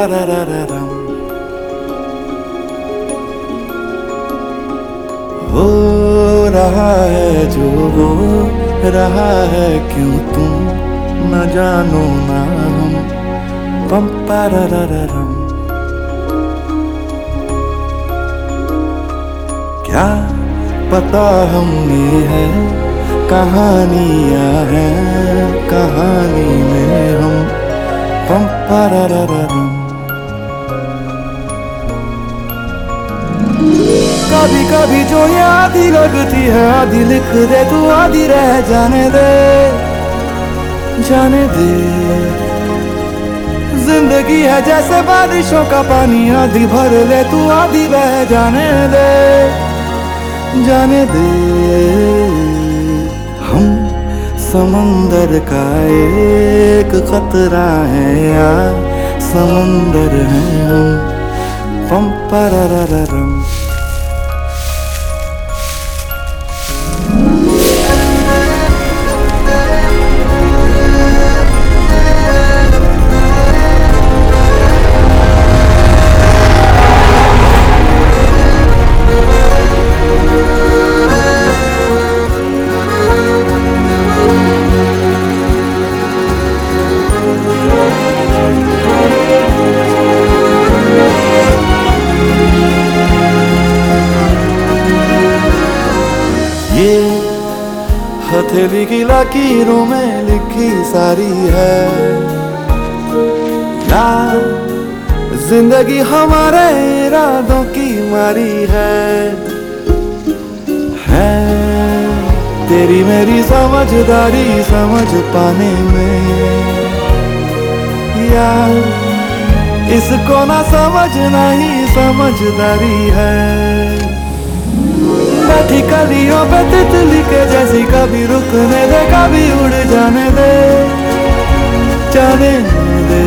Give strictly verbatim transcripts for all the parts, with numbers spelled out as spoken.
परररररम। हो रहा है जो हो रहा है, क्यों तुम न जानो ना हम। पम पररररम। क्या पता हमने है कहानियां हैं, कहानी में हम। पम पररररम। कभी कभी जो ये आधी लगती है आधी लिख दे तू, आधी रह जाने दे, जाने दे। जिंदगी है जैसे बारिशों का पानी, आधी भर ले तू आधी बह जाने दे, जाने दे। हम समंदर का एक खतरा है या समंदर हैं हम। पम पररररम। ये हथेली की लकीरों में लिखी सारी है या जिंदगी हमारे इरादों की मारी है। है तेरी मेरी समझदारी समझ पाने में, या इसको ना समझना ही समझदारी है। बैठी कलियों पे तितली के जैसी, कभी रुकने दे कभी उड़ जाने दे, जाने दे।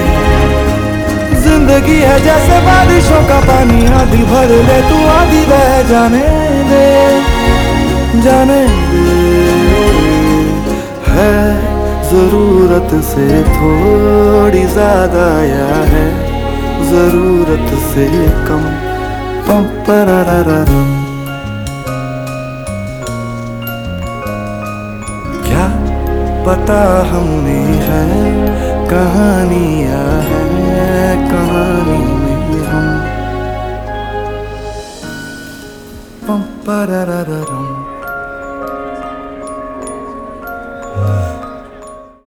जिंदगी है जैसे बारिशों का पानी, आधी भर ले तू आधी बह जाने दे, जाने दे। है जरूरत से थोड़ी ज्यादा या है जरूरत से कम। पम पररररम। पता हमने है कहानियां हैं, कहानी में हम। पम पररररम।